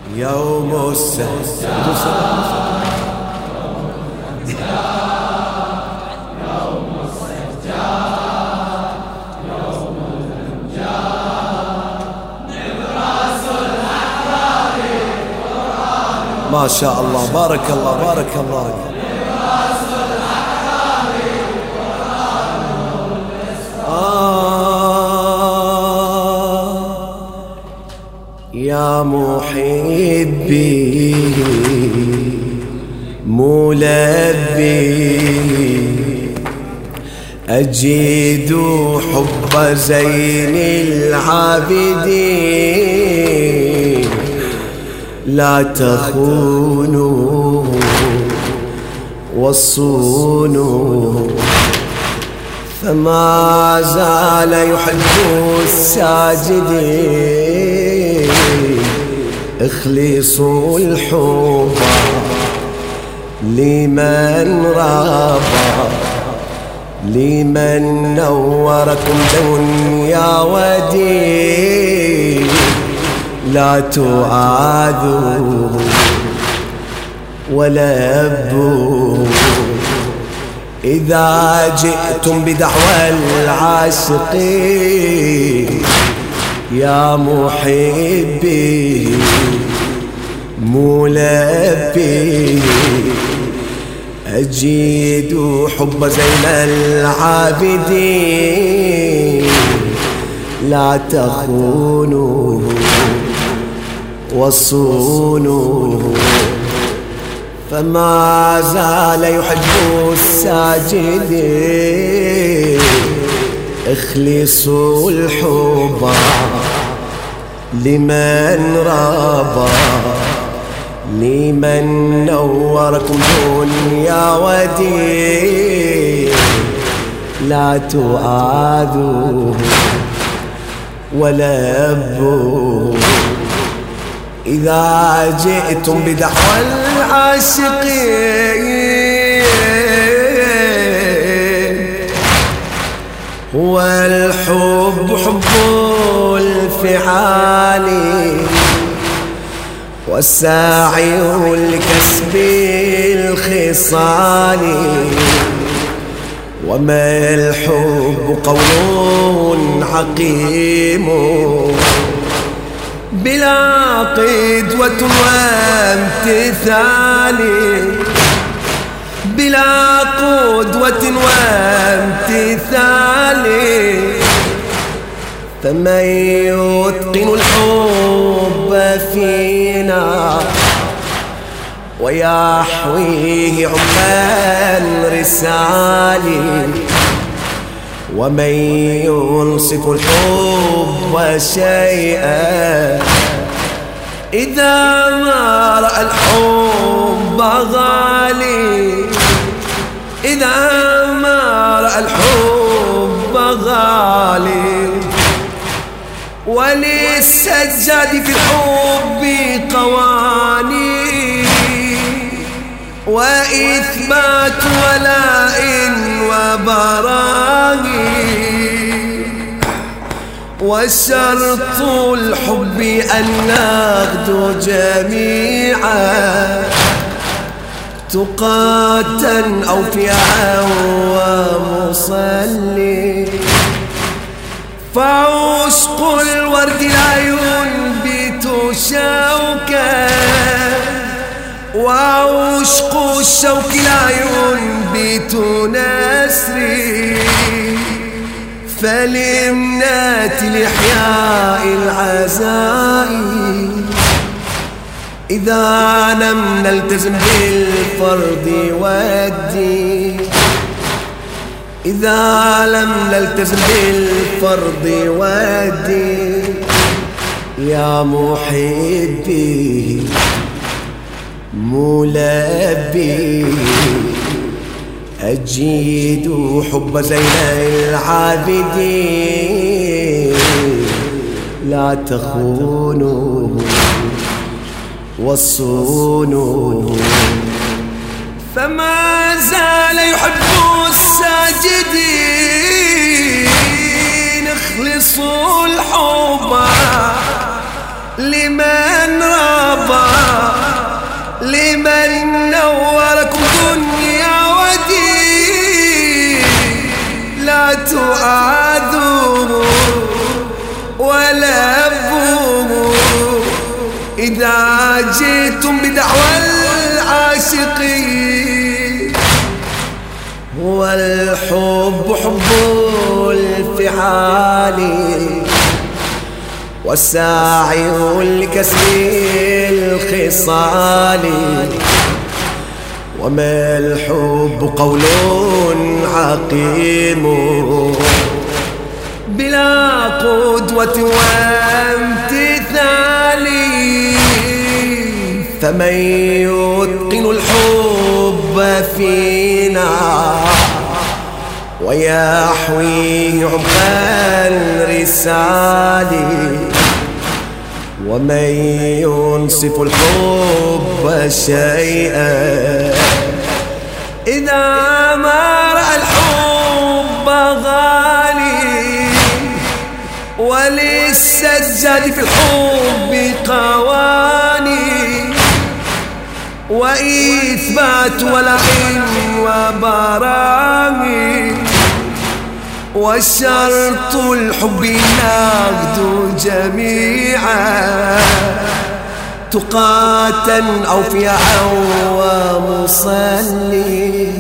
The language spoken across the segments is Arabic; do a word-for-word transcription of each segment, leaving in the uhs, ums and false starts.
يوم السجاد ما شاء الله، بارك الله بارك الله. آه يا محبي ملبي أجد حب زين العابدين لا تخونوا وصونوا فما زال يحب الساجدين اخلصوا الحب لمن رابى لمن نوركم دنيا ودين لا تعاذوا ولا أبوا إذا جئتم بدعوى العاشقين يا محبي ملبي أجد حب زين العابدين لا تخونوا وصونوا فما زال يحب الساجدين اخلصوا الحب لمن رابى لمن نوركم دنيا ودين لا تؤاذوا ولا أبوا إذا جئتم بدعوى العاشقين هو الحب حب الفعال والساعي لكسب الخصال وما الحب قول حكيم بلا قدوة وامتثال بلا قدوة وامتثال فمن يتقن الحب فينا ويحويه عمان رسالي ومن ينصف الحب شيئا إذا ما رأى الحب غالي إذا ما رأى الحب غالي وللسجاد في الحب قوانين وإثبات ولاء وبراهين وشرط الحب أن نغدو جميعا تقاتا أوفياء ومصلي فعشق الورد لا ينبت شوكا وعشق الشوك لا ينبت نسري فلمنات لإحياء العزاء إذا لم نلتزم بالفرض والدين إذا لم نلتزم بالفرض والدين يا محبي ملبي أجد حب زين العابدين لا تخونوا وصونوا فما زال يحب الساجدين اخلصوا الحب لمن ربى لمن نوركم دنيا ودين، لا تؤاذوا ولا بوموا إذا جئتم بدعوى العاشقين. هو الحب حب الفعال والساعي لكسب الخصال، وما الحب قول عقيم بلا قدوة وامتثال، فمن يتقن الحب فينا ويحويه عمق الرسال، ومن ينصف الحب شيئا إذا ما رأى الحب غالي، وللسجاد في الحب قواني وإثبات ولعن وبراهين، والشرط الحب نقد جميعا تقاتا أوفياء ومصلي،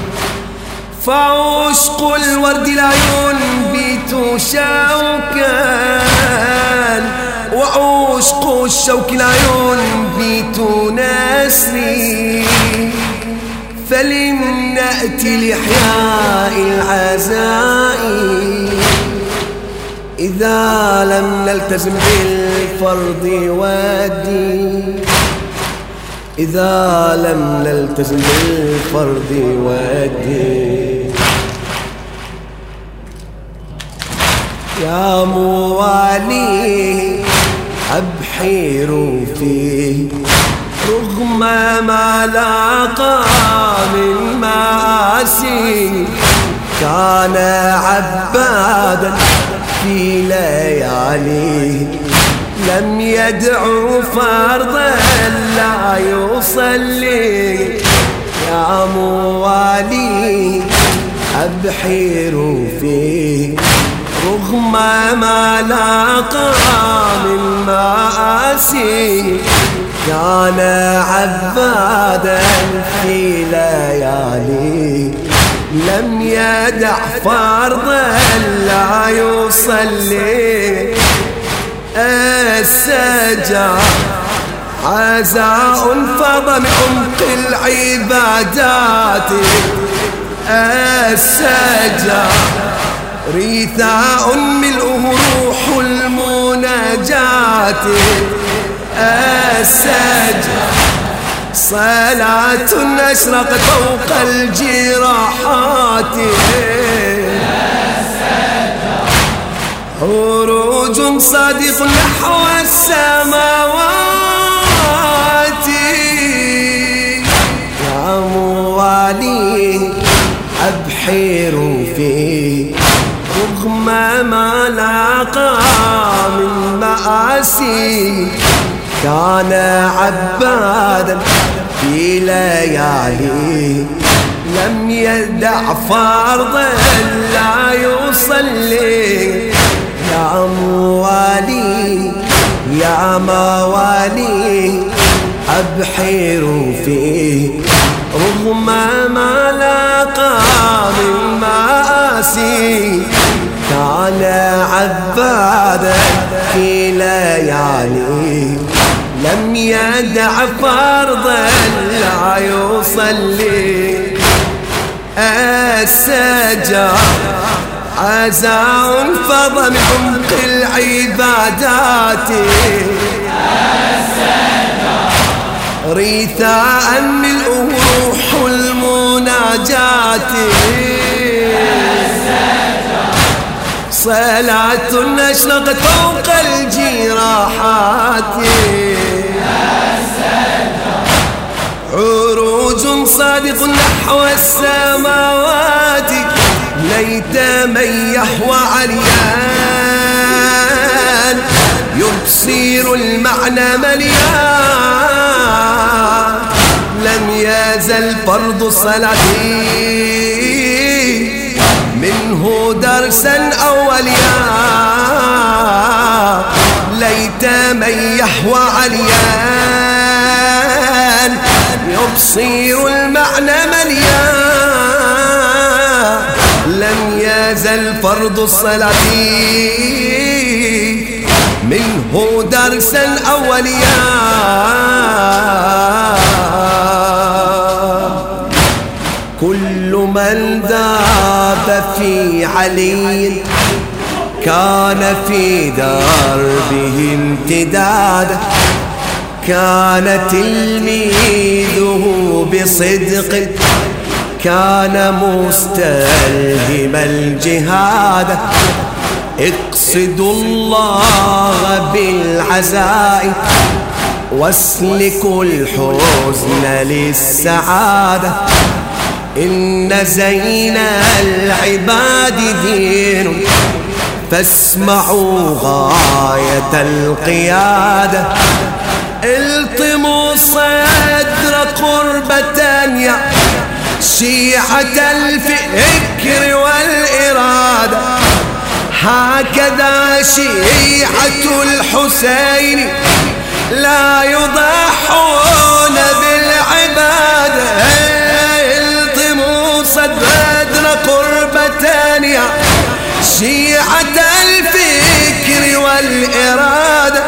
فعشق الورد لا ينبت شوكا وعشق الشوك لا ينبت نسري، فلنأتي لإحياء العزاء إذا لم نلتزم بالفرض والدين، إذا لم نلتزم بالفرض والدين. يا موالي أبحر فيه رغم ما لاقى من مآسي، كان عبادا في لياليه لم يدع فرضا لا يصلي. يا موالي أبحر فيه رغم ما لاقى من مآسي، كان عبادا في ليالي لم يدع فرضا لا يصلي. السجع عزاء فاض من عمق العبادات، السجع ريثاء ملؤه روح المناجات، السجع صلاة أشرقت فوق الجراحات، عروج صادق نحو السماوات. يا موالي أبحر فيه رغم ما لاقى من مآسي، كان عبادا في ليالي لم يدع فرضا لا يصلي. يا موالي يا موالي أبحر فيه رغم ما لاقى من مآسي، كان عبادا في ليالي لم يدع فرضا لا يصلي. السجع عزاء فاض من عمق العبادات، ريثاء ملؤه روح المناجات، صلاة أشرقت فوق الجراحات، عروج صادق نحو السماوات. ليت من يهوى عليان يبصر المعنى مليان، لم يزل فرض الصلاة منه درسا أوليا، ليت من يحوى عليا يبصر المعنى مليا. لم يزل فرض الصلاة منه درسا أوليا، كل من ذاب في علي كان في دربه امتدادا، كان تلميذه بصدق كان مستلهم الجهاد. اقصدوا الله بالعزاء واسلكوا الحزن للسعادة، إن زين العباد دين فاسمعوا غاية القيادة. الطموا صدر قربة يا شيعة الفكر والإرادة، هكذا شيعة الحسين لا يضحون بالعبادة. الطموا صدر قربة يا شيعة الفكر والإرادة،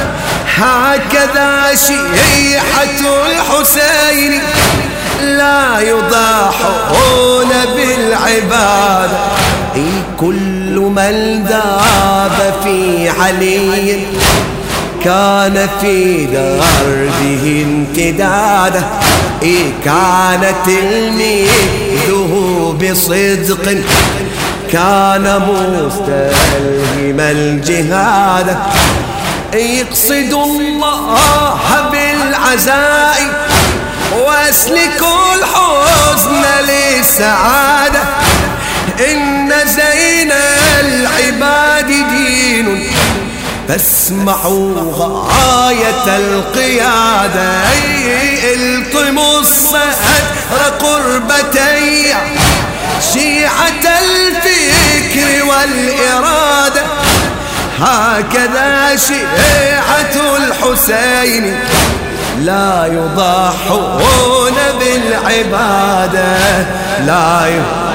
هكذا شيعة الحسين لا يضاحون بالعبادة. إي كل من ذاب في علي كان في دربه امتدادا، إي كان تلميذه بصدق كان مستلهم الجهاد. يقصدوا الله بالعزاء واسلكوا الحزن للسعادة، إن زين العباد دين فاسمعوا غاية القيادة. الطموا الصدر قربتي شيعة الفكر والإرادة، هكذا شيعة الحسين لا يضاحون بالعبادة، لا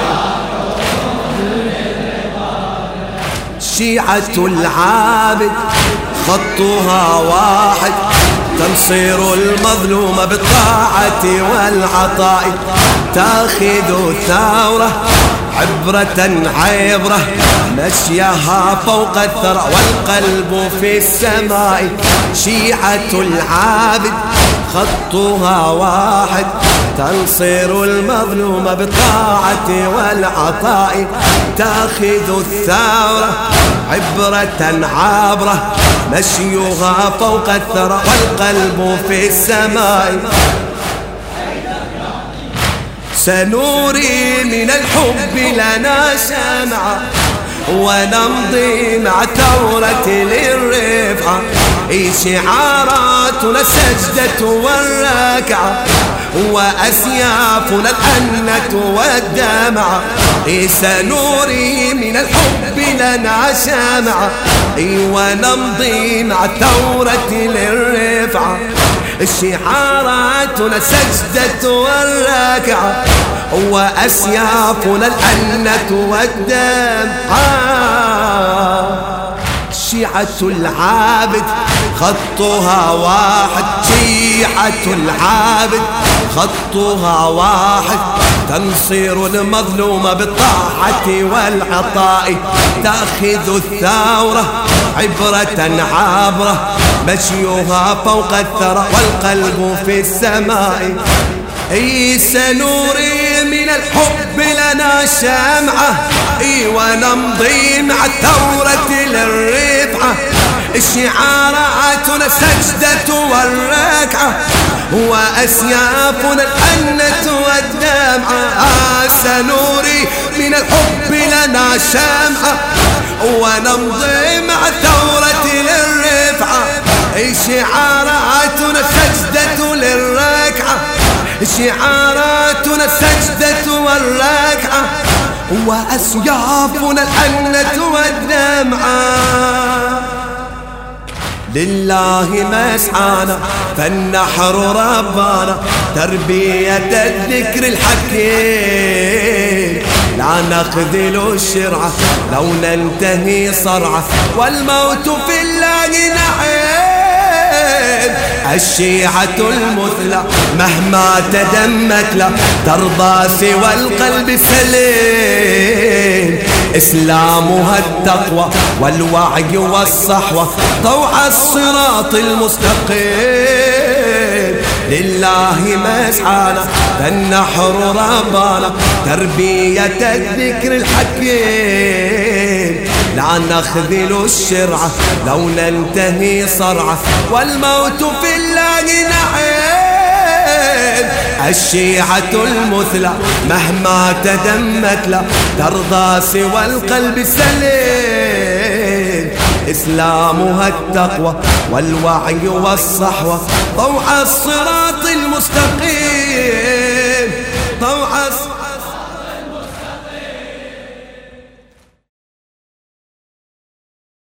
شيعة العابد خطها واحد، تنصير المظلوم بالطاعة والعطاء، تاخذ الثورة عبرة عبرة مشيها فوق الثرى والقلب في السماء. شيعة العابد خطها واحد، تنصر المظلوم بالطاعة والعطاء، تاخذ الثورة عبرة عبرة مشيها فوق الثرى والقلب في السماء. سنوري من الحب لنا شمعة ونمضي مع الثورة للرفعة، شعاراتنا السجدة والركعة وأسيافنا الأنة والدمعة. سنوري من الحب لنا شمعة ونمضي مع الثورة للرفعة، شعاراتنا السجدة والركعة وأسيافنا الأنة والدمعة. شيعة العابد خطها واحد، شيعة العابد خطها واحد، تنصير المظلوم بالطاعة والعطاء، تأخذ الثورة عبرة عبرة مشيها فوق الثرى والقلب في السماء. اي سنوري من الحب لنا شمعة اي ونمضي مع الثورة للرفعة، شعاراتنا السجدة والركعة وأسيافنا الأنة والدمعة. سنوري من الحب لنا شمعة ونمضي مع الثورة للرفعة، شعاراتنا السجدة للركعة شعاراتنا السجدة والركعة، وأسيافنا الحنة والدمعة. لله مسعانا فالنحر ربانا، تربية الذكر الحكيم. لا نخذل الشرعة لو ننتهي صرعة، والموت في الله نعيم. الشيعة المثلى مهما تدمت لا ترضى سوى القلب سليم. إسلامها التقوى والوعي والصحوة، ضوء الصراط المستقيم. لله مسعانا فالنحر ربانا، تربية الذكر الحكيم. لا نخذل الشرعة لو ننتهي صرعة، والموت في الله نعيم. الشيعة المثلى مهما تدمت لا ترضى سوى القلب سليم. إسلامها التقوى والوعي والصحوة، ضوء الصراط المستقيم.